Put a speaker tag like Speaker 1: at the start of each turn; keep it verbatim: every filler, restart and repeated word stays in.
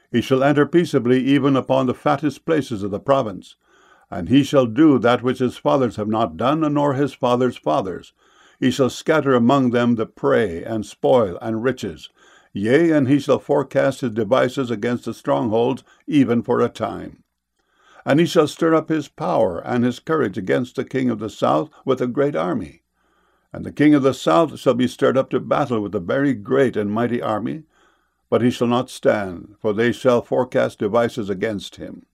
Speaker 1: He shall enter peaceably even upon the fattest places of the province. And he shall do that which his fathers have not done, nor his fathers' fathers. He shall scatter among them the prey, and spoil, and riches. Yea, and he shall forecast his devices against the strongholds, even for a time. And he shall stir up his power and his courage against the king of the south with a great army. And the king of the south shall be stirred up to battle with a very great and mighty army, but he shall not stand, for they shall forecast devices against him.